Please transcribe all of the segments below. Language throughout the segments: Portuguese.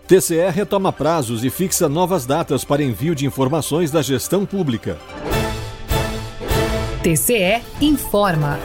TCE retoma prazos e fixa novas datas para envio de informações da gestão pública. TCE informa.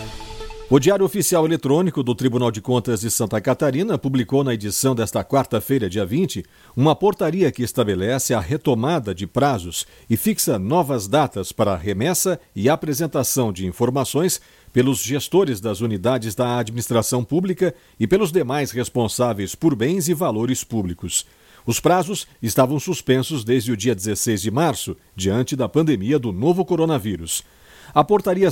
O Diário Oficial Eletrônico do Tribunal de Contas de Santa Catarina publicou na edição desta quarta-feira, dia 20, uma portaria que estabelece a retomada de prazos e fixa novas datas para a remessa e apresentação de informações pelos gestores das unidades da administração pública e pelos demais responsáveis por bens e valores públicos. Os prazos estavam suspensos desde o dia 16 de março, diante da pandemia do novo coronavírus. A Portaria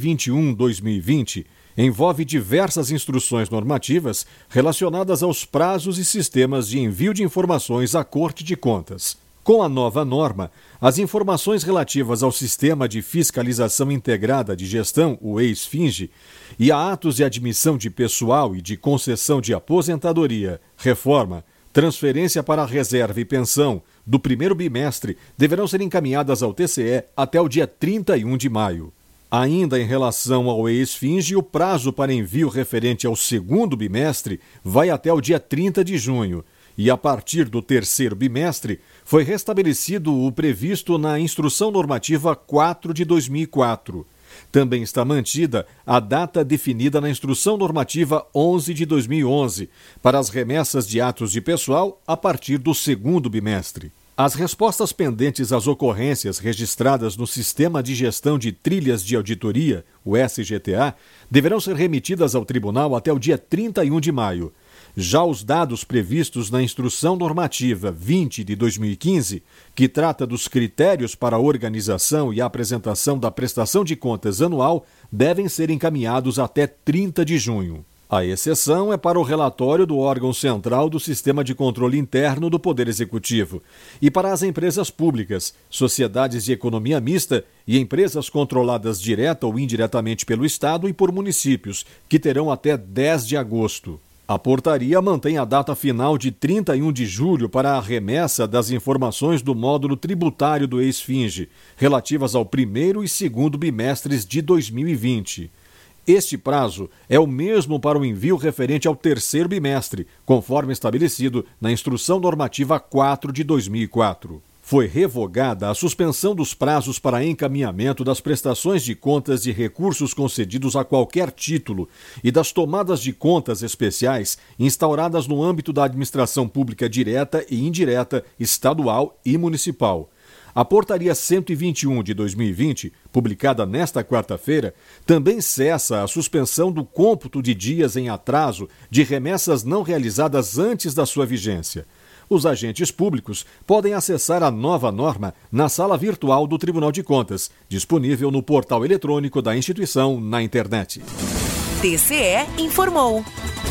121/2020 envolve diversas instruções normativas relacionadas aos prazos e sistemas de envio de informações à Corte de Contas. Com a nova norma, as informações relativas ao Sistema de Fiscalização Integrada de Gestão, o ex-FINGE, e a atos de admissão de pessoal e de concessão de aposentadoria, reforma, transferência para a reserva e pensão do primeiro bimestre deverão ser encaminhadas ao TCE até o dia 31 de maio. Ainda em relação ao ex-FINGE, o prazo para envio referente ao segundo bimestre vai até o dia 30 de junho e, a partir do terceiro bimestre, foi restabelecido o previsto na Instrução Normativa 4 de 2004. Também está mantida a data definida na Instrução Normativa 11 de 2011 para as remessas de atos de pessoal a partir do segundo bimestre. As respostas pendentes às ocorrências registradas no Sistema de Gestão de Trilhas de Auditoria, o SGTA, deverão ser remetidas ao Tribunal até o dia 31 de maio. Já os dados previstos na Instrução Normativa 20 de 2015, que trata dos critérios para a organização e a apresentação da prestação de contas anual, devem ser encaminhados até 30 de junho. A exceção é para o relatório do órgão central do Sistema de Controle Interno do Poder Executivo e para as empresas públicas, sociedades de economia mista e empresas controladas direta ou indiretamente pelo Estado e por municípios, que terão até 10 de agosto. A portaria mantém a data final de 31 de julho para a remessa das informações do módulo tributário do ex-FINGE, relativas ao primeiro e segundo bimestres de 2020. Este prazo é o mesmo para o envio referente ao terceiro bimestre, conforme estabelecido na Instrução Normativa 4 de 2004. Foi revogada a suspensão dos prazos para encaminhamento das prestações de contas de recursos concedidos a qualquer título e das tomadas de contas especiais instauradas no âmbito da administração pública direta e indireta, estadual e municipal. A Portaria 121 de 2020, publicada nesta quarta-feira, também cessa a suspensão do cômputo de dias em atraso de remessas não realizadas antes da sua vigência. Os agentes públicos podem acessar a nova norma na sala virtual do Tribunal de Contas, disponível no portal eletrônico da instituição na internet. TCE informou.